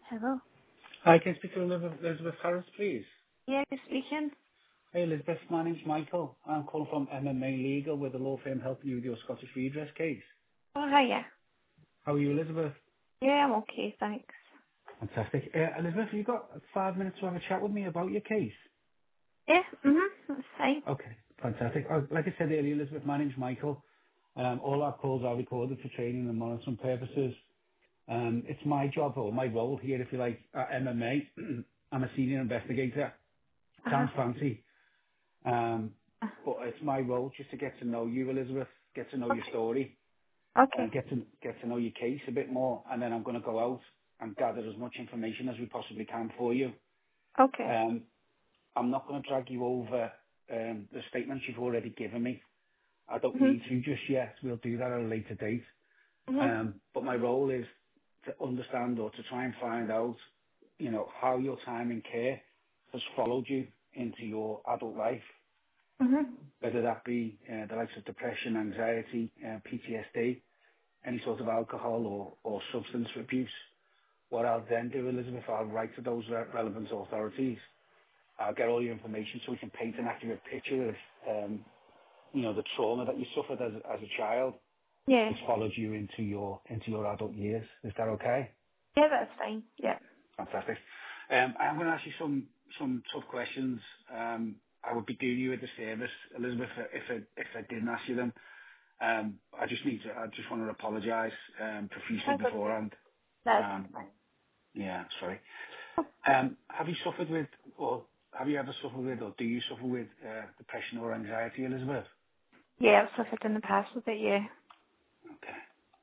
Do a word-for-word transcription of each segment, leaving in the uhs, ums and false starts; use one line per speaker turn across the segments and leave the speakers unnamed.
Hello.
Hi, can I speak to Elizabeth, Elizabeth Harris, please?
Yeah, you speaking?
Hey, Elizabeth, my name's Michael. I'm calling from M M A Legal with the law firm helping you with your Scottish redress case.
Oh, hiya.
How are you, Elizabeth?
Yeah, I'm okay, thanks.
Fantastic. Uh, Elizabeth, have you got five minutes to have a chat with me about your case?
Yeah, mhm, that's fine.
Okay, fantastic. Uh, like I said earlier, Elizabeth, my name's Michael. Um, all our calls are recorded for training and monitoring purposes. Um, it's my job, or my role here, if you like, at M M A. I'm a senior investigator.
Uh-huh.
Sounds fancy. Um, but it's my role just to get to know you, Elizabeth, get to know your
Okay.
story,
Okay.
and get to get to know your case a bit more, and then I'm going to go out and gather as much information as we possibly can for you.
Okay.
Um, I'm not going to drag you over um, the statements you've already given me. I don't
Mhm.
need to just yet. We'll do that at a later date.
Mhm.
Um, but my role is to understand or to try and find out, you know, how your time in care has followed you into your adult life,
Mhm.
whether that be uh, the likes of depression, anxiety, uh, P T S D, any sort of alcohol or, or substance abuse. What I'll then do, Elizabeth, I'll write to those re- relevant authorities. I'll get all your information so we can paint an accurate picture of, um, you know, the trauma that you suffered as, as a child,
Yeah.
which followed you into your into your adult years. Is that okay?
Yeah, that's fine. Yeah.
Fantastic. Um, I'm going to ask you some some tough questions. Um, I would be doing you a disservice, Elizabeth, if I, if I didn't ask you them. Um, I just need to, I just want to apologise um, profusely
That's okay.
beforehand.
That's
Um,
fine.
yeah, sorry. Um, have you suffered with, or have you ever suffered with, or do you suffer with uh, depression or anxiety, Elizabeth?
Yeah, I've suffered in the past with it, yeah.
Okay.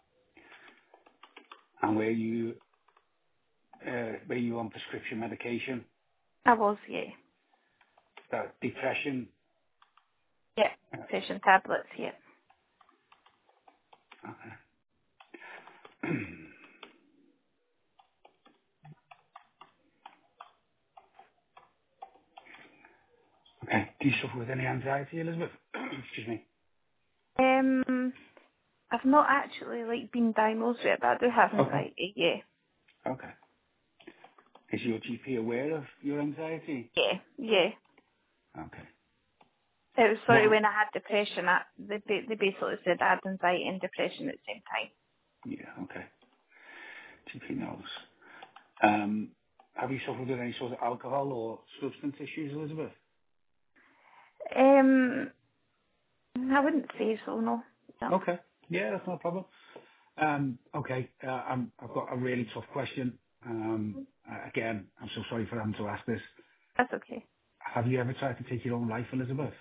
And were you, uh, were you on prescription medication?
I was, yeah.
That depression?
Yeah.
Uh,
Patient tablets, yeah.
okay. okay. Do you suffer with any anxiety, Elizabeth? Excuse me.
Um, I've not actually, like, been diagnosed with it, but I do have
Okay.
anxiety, yeah.
Okay. Is your G P aware of your anxiety?
Yeah. Yeah.
Okay.
It was sorry
What?
when I had depression. I, they ba- they basically said I had anxiety and depression at the same
Yeah. Okay. G P knows. Um, have you suffered with any sort of alcohol or substance issues, Elizabeth?
time. Um, I wouldn't say so. No, no,
Okay. Yeah, that's no problem. Um, okay. Uh, I'm, I've got a really tough question. Um, uh, again, I'm so sorry for having to ask this.
that's okay.
Have you ever tried to take your own life, Elizabeth?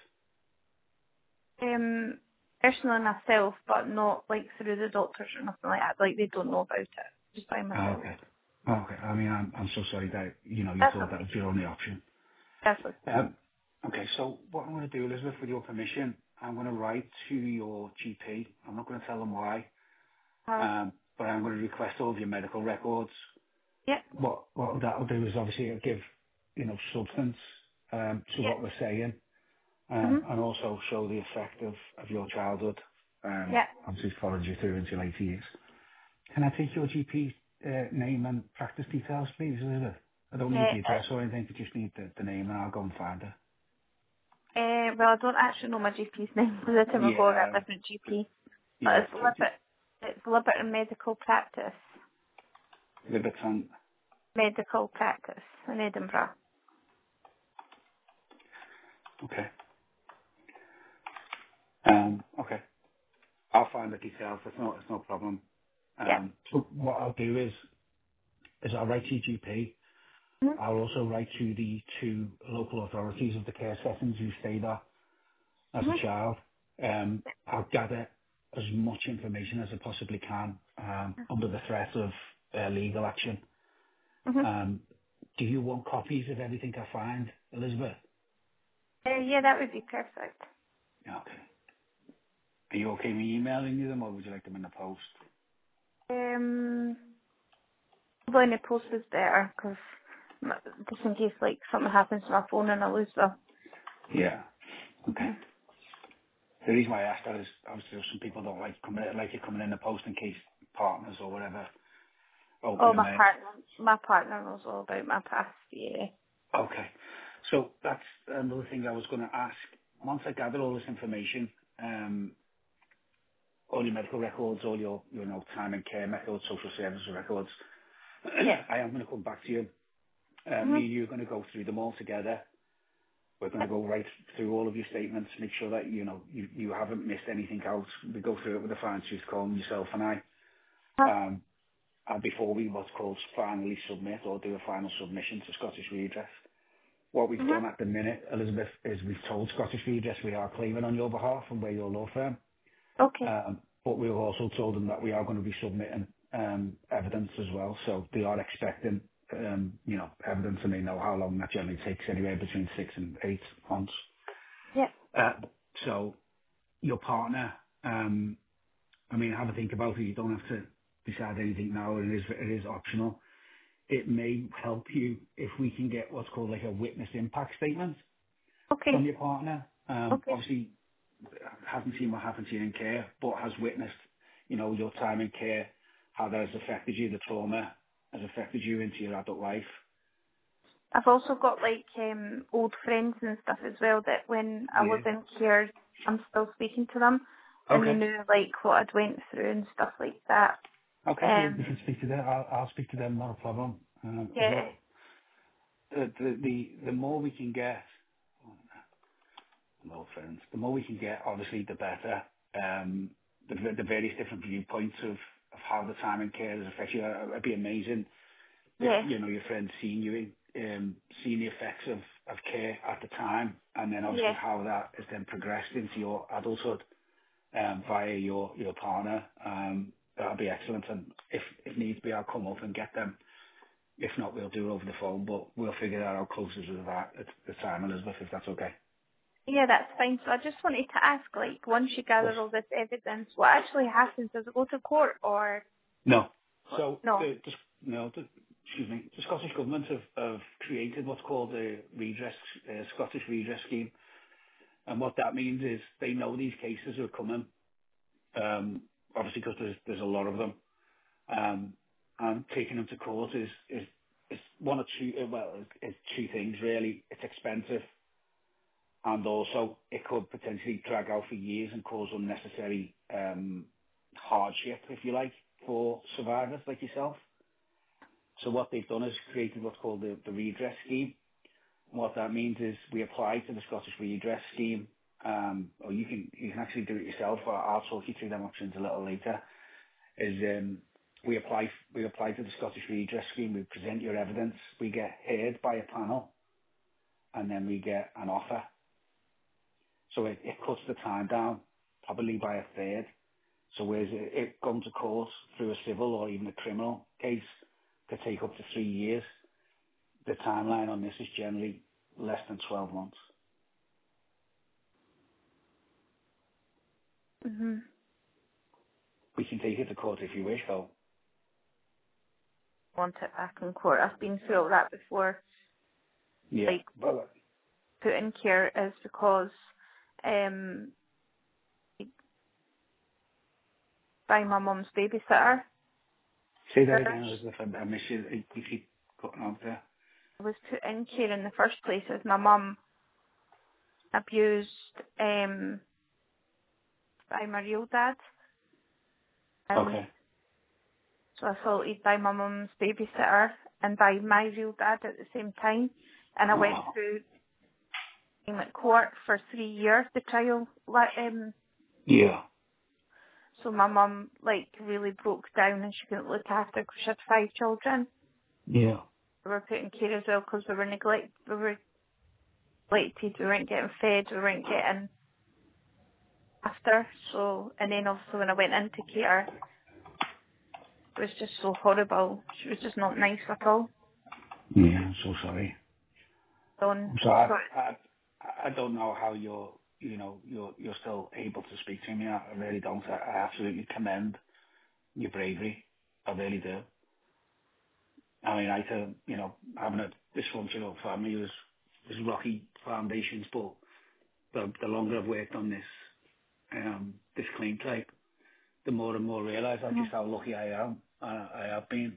Um, personally myself, but not like through the doctors or nothing like that. Like they don't know about it. Just by
Oh,
myself.
okay. Oh, okay. I mean, I'm, I'm so sorry that, you know, you
That's
thought that
okay.
was your only option.
That's okay.
Um, okay, so what I'm going to do, Elizabeth, with your permission, I'm going to write to your G P. I'm not going to tell them why,
Uh,
um, but I'm going to request all of your medical records.
yeah,
What what that'll do is obviously it'll give, you know, substance um, to
yeah,
what we're saying, um,
mhm,
and also show the effect of, of your childhood. Um,
yeah,
obviously followed you through into your later years. Can I take your G P uh, name and practice details, please, Elizabeth? I don't need
yeah.
the address or anything. I just need the, the name, and I'll go and find her.
Uh, uh, well, I don't actually know my G P's name because the time ago I got
Yeah,
a different G P. But
yeah.
it's
t- t-
Liberty. It's Liberty Medical Practice.
Liberton.
Medical Practice in Edinburgh.
Okay. Um, okay. I'll find the details. It's no, it's no problem.
Yeah.
Um, so what I'll do is, is I'll write to your G P.
Mhm.
I'll also write to the two local authorities of the care settings you stayed at as
Mhm.
a child. Um, I'll gather as much information as I possibly can um, under the threat of uh, legal action.
Mhm.
Um, do you want copies of everything I find, Elizabeth?
Uh, yeah, that would be perfect.
Yeah, okay. Are you okay me emailing you them, or would you like them in the post?
Um, probably in the post is better because just in case like something happens to my phone and I lose them.
Yeah. Okay.
Mhm.
The reason why I asked that is obviously some people don't like coming like it coming in the post in case partners or whatever
Oh,
open and
my
male.
partner, my partner knows all about my past, yeah.
Okay. So that's another thing I was going to ask. Once I gather all this information, um, all your medical records, all your, you know, time and care records, social services records,
Yeah.
I am going to come back to you. Uh,
Mm-hmm.
me and you are going to go through them all together. We're going to
Yep.
go right through all of your statements, make sure that, you know, you, you haven't missed anything out. We go through it with a fine tooth comb, yourself and I.
Huh?
Um, and before we what's called finally submit or do a final submission to Scottish Redress. What we've done
Mm-hmm.
at the minute, Elizabeth, is we've told Scottish Redress we are claiming on your behalf and we're your law firm.
Okay.
Um, but we've also told them that we are going to be submitting um, evidence as well. So they are expecting, um, you know, evidence, and they know how long that generally takes, anywhere between six and eight months.
Yeah.
Uh, so your partner, um, I mean, have a think about it. You don't have to decide anything now. It is it is optional. It may help you if we can get what's called like a witness impact statement from
Okay.
your partner. Um,
Okay.
obviously, hasn't seen what happened to you in care, but has witnessed, you know, your time in care, how that has affected you, the trauma has affected you into your adult life.
I've also got like um old friends and stuff as well that when I was
Yeah.
in care, I'm still speaking to them, and they
Okay.
knew like what I'd went through and stuff like that.
Okay. Well, you
Um.
can speak to them. I'll, I'll speak to them. Not a problem. Um, as
Yeah.
well, the, the the the more we can get, no friends, the more we can get, obviously, the better. Um, the, the various different viewpoints of, of how the time in care has affected you. uh, It'd be amazing if,
Yeah.
you know, your friend seen you, um, seen the effects of, of care at the time, and then obviously
Yeah.
how that has then progressed into your adulthood um, via your, your partner. Um, that'll be excellent. And if, if needs be, I'll come up and get them. If not, we'll do it over the phone, but we'll figure that out closer to that at the time, Elizabeth, if that's okay.
Yeah, that's fine. So I just wanted to ask, like, once you
Of
gather
course.
all this evidence, what actually happens? Does it go to court or
No. So
no?
the, the no, the, excuse me, the Scottish Government have, have created what's called a redress, uh, Scottish Redress Scheme. And what that means is they know these cases are coming, um, obviously because there's, there's a lot of them. Um, and taking them to court is, is, is one or two, uh, well, it's, it's two things really. It's expensive, and also it could potentially drag out for years and cause unnecessary um, hardship, if you like, for survivors like yourself. So what they've done is created what's called the, the redress scheme. And what that means is we apply to the Scottish Redress Scheme, um, or you can you can actually do it yourself. Or I'll talk you through them options a little later. Is um, we apply we apply to the Scottish Redress Scheme. We present your evidence. We get heard by a panel, and then we get an offer. So it, it cuts the time down probably by a third. So whereas it, it going to court through a civil or even a criminal case could take up to three years, the timeline on this is generally less than twelve months.
Mhm.
We can take it to court if you wish, though.
Want it back in court? I've been through all that before.
Yeah.
Like,
Well,
put in care is because um by my mum's babysitter.
say that again,
First,
Elizabeth. I, I miss you. You keep cutting out there.
I was put in care in the first place as my mum abused um by my real dad, and
Okay.
so assaulted by my mum's babysitter and by my real dad at the same time. And I went
Oh.
through time at court for three years, the trial. like, Um,
Yeah.
so my mum like really broke down and she couldn't look after because she had five children.
Yeah.
We were put in care as well because we were neglect, we were neglected, we weren't getting fed, we weren't getting after. So, and then also when I went into care, it was just so horrible. She was just not nice at all.
Yeah. I'm so sorry.
Done.
I'm sorry.
So,
I, I, I don't know how you're, you know, you're, you're still able to speak to me. I I really don't. I, I absolutely commend your bravery. I really do. I mean, I tell, you know, having a dysfunctional family was, was rocky foundations, but the, the longer I've worked on this, um, this clean type, the more and more realise I
mhm.
just how lucky I am. I, I have been.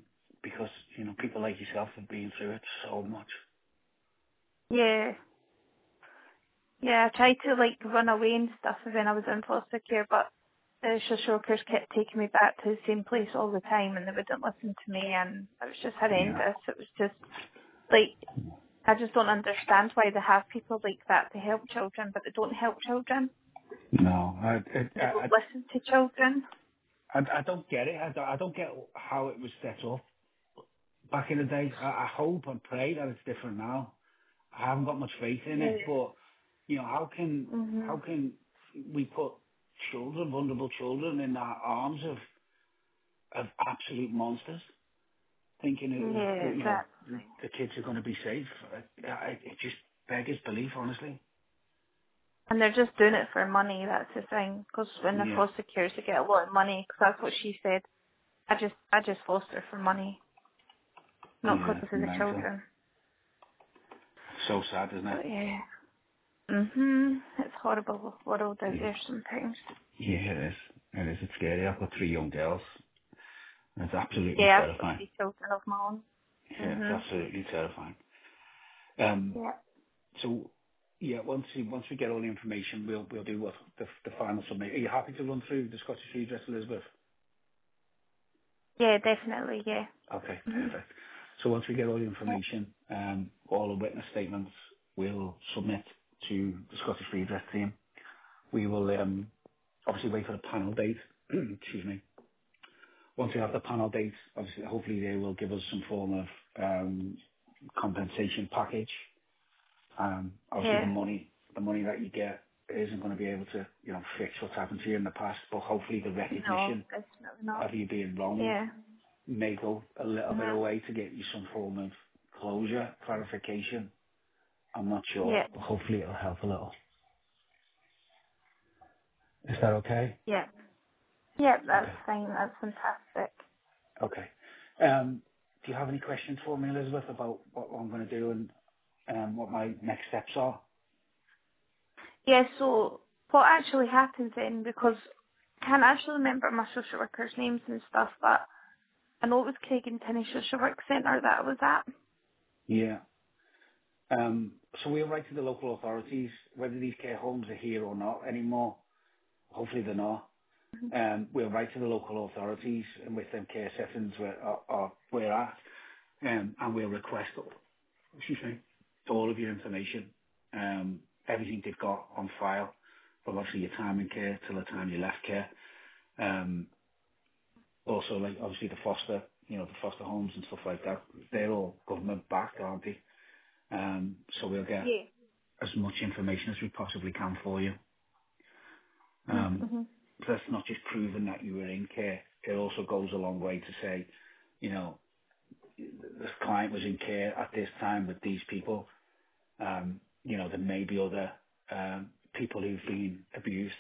because, you know, people like yourself have been through it so much.
Yeah. Yeah, I tried to like run away and stuff when I was in foster care, but the social workers kept taking me back to the same place all the time and they wouldn't listen to me and it was just
Yeah.
horrendous. It was just like, I just don't understand why they have people like that to help children, but they don't help children.
No, I, I,
They
I,
don't listen to children.
I, I don't get it. I don't, I don't get how it was set up back in the day. I, I hope and pray that it's different now. I haven't got much faith in
Yeah.
it, but you know, how can how
Mhm.
can we put children, vulnerable children, in the arms of of absolute monsters, thinking
Yeah,
that, you know, the,
exactly.
the kids are going to be safe? It, it it just beggars belief, honestly.
And they're just doing it for money, that's the thing. Because when they're
Yeah,
foster care, they get a lot of money, because that's what she said. I just, I just foster for money, not
yeah,
because
it's
of the
mental.
children.
So sad, isn't it?
But yeah. Mhm. It's horrible world out
Yeah,
there sometimes.
yeah, it is. It is. It's scary. I've got three young girls. And it's absolutely
Yeah, I've got
terrifying.
three children of my own.
Yeah, it's
Mhm.
absolutely terrifying. Um,
Yeah.
so, yeah, once we, once we get all the information, we'll we'll do what the, the final submit. Are you happy to run through the Scottish Redress, Elizabeth?
Yeah, definitely. Yeah.
Okay,
Mhm.
perfect. So once we get all the
Yeah.
information, um, all the witness statements, we'll submit to the Scottish Redress team. We will um, obviously wait for the panel date. Excuse me. Once we have the panel date, obviously, hopefully they will give us some form of um, compensation package. Um, obviously, the
Yeah.
money, the money that you get isn't going to be able to, you know, fix what's happened to you in the past. But hopefully, the
No,
recognition
definitely not.
of you being wronged
Yeah.
may go a little bit
Mhm.
away to get you some form of closure, clarification. I'm not sure,
Yeah.
but hopefully it'll help a little. Is that okay?
Yeah. Yeah, that's
Okay.
fine. That's fantastic.
Okay. Um, do you have any questions for me, Elizabeth, about what I'm going to do and um, what my next steps are?
Yeah, so what actually happens then, because I can't actually remember my social workers' names and stuff, but I know it was Craig and Tinney Social Work Centre that I was at.
Yeah. Um, so we'll write to the local authorities, whether these care homes are here or not anymore. Hopefully they're not. Um, we'll write to the local authorities and with them care settings where are, are we're at, um, and we'll request, excuse me, all of your information, um, everything they've got on file, from obviously your time in care till the time you left care. Um, also, like obviously the foster, you know, the foster homes and stuff like that, they're all government backed, aren't they? Um, so we'll get
Yeah.
as much information as we possibly can for you. Um,
Mm-hmm.
that's not just proving that you were in care. It also goes a long way to say, you know, this client was in care at this time with these people. Um, you know, there may be other um, people who've been abused,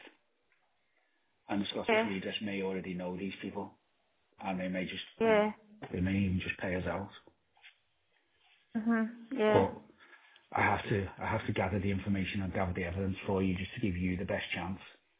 and the Scottish
Yeah.
Redress may already know these people, and they may just, you know,
Yeah.
they may even just pay us out.
Mhm. Yeah.
But I have to, I have to gather the information and gather the evidence for you just to give you the best chance.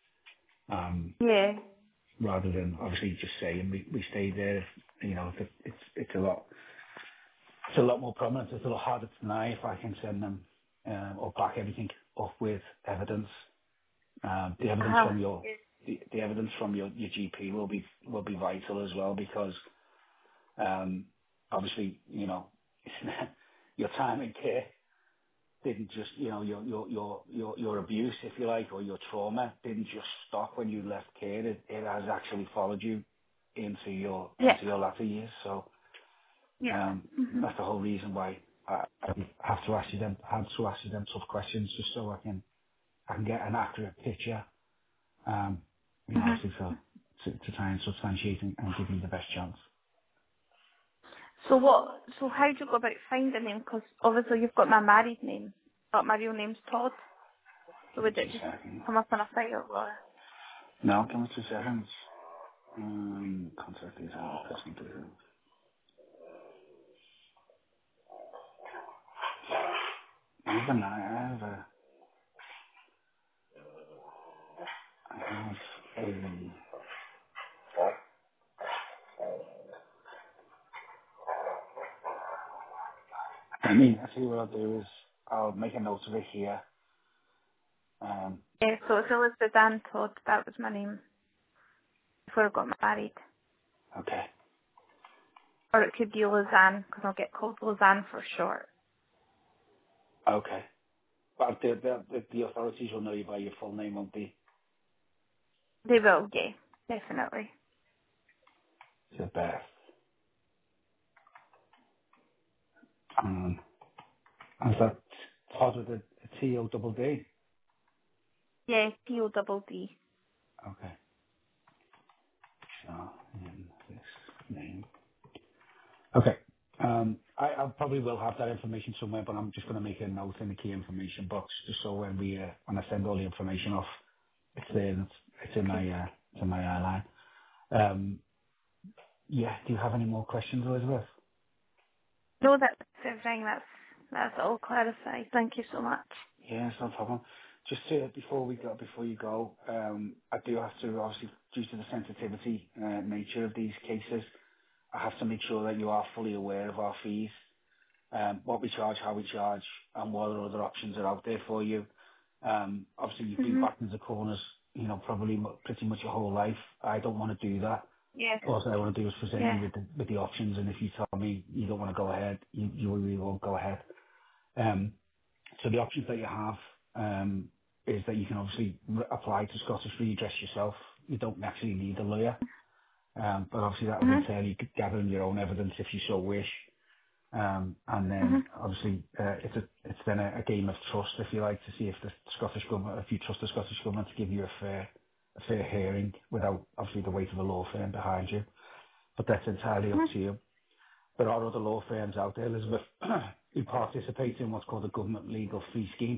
Um,
Yeah.
rather than obviously just saying we, we stayed there. You know, it's it's it's a lot it's a lot more prominent. It's a lot harder to deny if I can send them um, or back everything up with evidence. Um, the evidence
Uh-huh.
from your the, the evidence from your, your G P will be will be vital as well because um, obviously you know your time in care didn't just, you know, your your your your your abuse, if you like, or your trauma didn't just stop when you left care. It, it has actually followed you into your
Yeah.
into your latter years. So
Yeah.
um,
Mhm.
that's the whole reason why I, I have to ask you them, I have to ask you them tough questions just so I can I can get an accurate picture. Um, you know,
Mhm.
obviously for to, to try and substantiate and, and give you the best chance.
So what? So how do you go about finding them? Because obviously you've got my married name, but my real name's Todd. So
Give me
would it
two
just
seconds.
come up on a file or?
No, give me two seconds. Um, contact details, personal details. Even I have a I have a I mean, I see what I'll do is I'll make a note of it here. Um,
Yeah, so it's Elizabeth Ann Todd. That was my name before I got married.
okay.
Or it could be Lizanne, because I'll get called Lizanne for short.
Okay. But the, the, the, the authorities will know you by your full name, won't they?
They will, yeah, definitely.
To Beth. Um, and is that Todd with a, a T O double D?
Yeah, P O double D.
Okay. So, in this name. Okay. Um, I, I probably will have that information somewhere, but I'm just going to make a note in the key information box, just so when we uh, when I send all the information off, it's there. And it's, it's in
Okay.
my uh, it's in my airline. Um, yeah. Do you have any more questions, Elizabeth?
No, that's everything. That's, that's all clarified. Thank you so much.
Yeah, it's no problem. Just to, before we go, before you go, um, I do have to, obviously, due to the sensitivity uh, nature of these cases, I have to make sure that you are fully aware of our fees, um, what we charge, how we charge, and what other options are out there for you. Um, obviously, you've been
Mhm.
backed into corners, you know, probably mo- pretty much your whole life. I don't want to do that.
Yeah.
All I want to do is present
Yeah.
you with the, with the options, and if you tell me you don't want to go ahead, you, you really won't go ahead. Um, so the options that you have um, is that you can obviously r- apply to Scottish Redress yourself. You don't actually need a lawyer, um, but obviously that would
Mhm.
entail you gathering your own evidence if you so wish. Um, and then
Mhm.
obviously uh, it's a, it's then a, a game of trust, if you like, to see if the Scottish government, if you trust the Scottish government to give you a fair, a fair hearing without obviously the weight of a law firm behind you. But that's entirely up
Mhm.
to you. There are other law firms out there, Elizabeth, who participate in what's called a government legal fee scheme.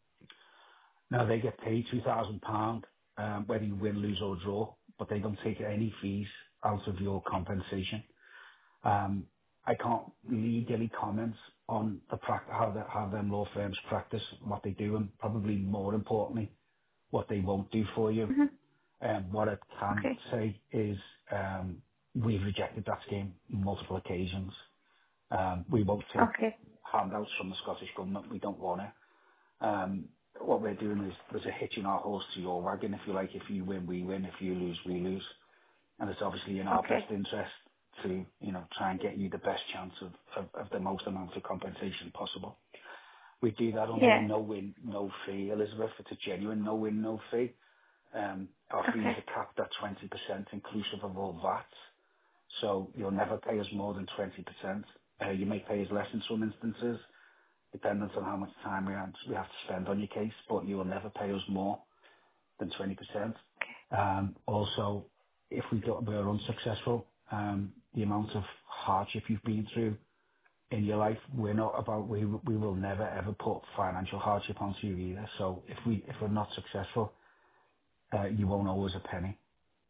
Now they get paid two thousand pounds, um, whether you win, lose or draw, but they don't take any fees out of your compensation. Um, I can't legally comment on the prac- how the, how them law firms practice, what they do, and probably more importantly, what they won't do for you.
Mhm.
Um, what I can
Okay.
say is um, we've rejected that scheme on multiple occasions. Um, we won't take
Okay.
handouts from the Scottish Government. We don't want it. Um, what we're doing is there's a hitching our horse to your wagon, if you like. If you win, we win. If you lose, we lose. And it's obviously in our best
Okay.
interest to, you know, try and get you the best chance of, of, of the most amount of compensation possible. We do that under a
Yeah.
no-win, no-fee, Elizabeth. It's a genuine no-win, no-fee. Um, our fees
Okay.
are capped at twenty percent inclusive of all V A T. So you'll never pay us more than twenty percent. Uh, you may pay us less in some instances, dependent on how much time we have, we have to spend on your case, but you will never pay us more than twenty percent. Um, also, if we got, we're unsuccessful, um, the amount of hardship you've been through in your life, we're not about, we, we will never ever put financial hardship onto you either. So if we, if we're not successful, uh, you won't owe us a penny.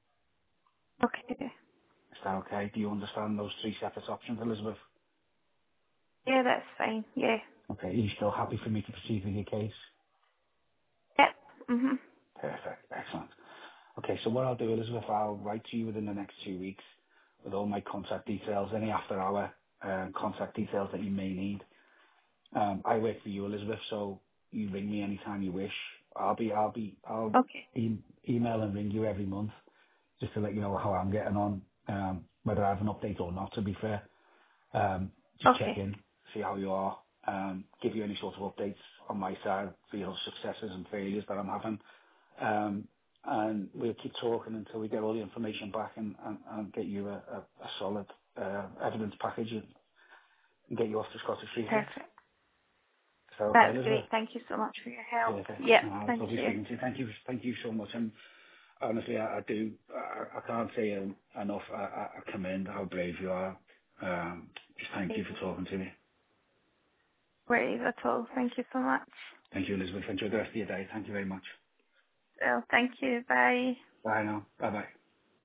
Okay.
Is that okay? Do you understand those three separate options, Elizabeth?
Yeah, that's fine. Yeah.
Okay. Are you still happy for me to proceed with your case?
Yep. Mhm.
Perfect. Excellent. Okay, so what I'll do, Elizabeth, I'll write to you within the next two weeks with all my contact details, any after hour um, contact details that you may need. Um, I work for you, Elizabeth, so you ring me anytime you wish. I'll be, I'll be, I'll
Okay.
e- email and ring you every month just to let you know how I'm getting on, um, whether I have an update or not, to be fair. Um, just check
Okay.
in, see how you are, um, give you any sort of updates on my side for your successes and failures that I'm having. Um, and we'll keep talking until we get all the information back and, and, and get you a, a, a solid uh, evidence package and, and get you off to Scottish Freedom.
Perfect.
So, okay,
That's
Elizabeth?
great. Thank you so much for your help.
Perfect.
Yep.
No, it's
Thank
lovely
you.
speaking to you. Thank you, thank you so much. And honestly, I, I do, I, I can't say um, enough. I, I I commend how brave you are. Um, just thank you for talking to me.
Worries at all. Thank you so much.
Thank you, Elizabeth. Enjoy the rest of your day. Thank you very much.
So, thank you. Bye.
Bye now. Bye bye.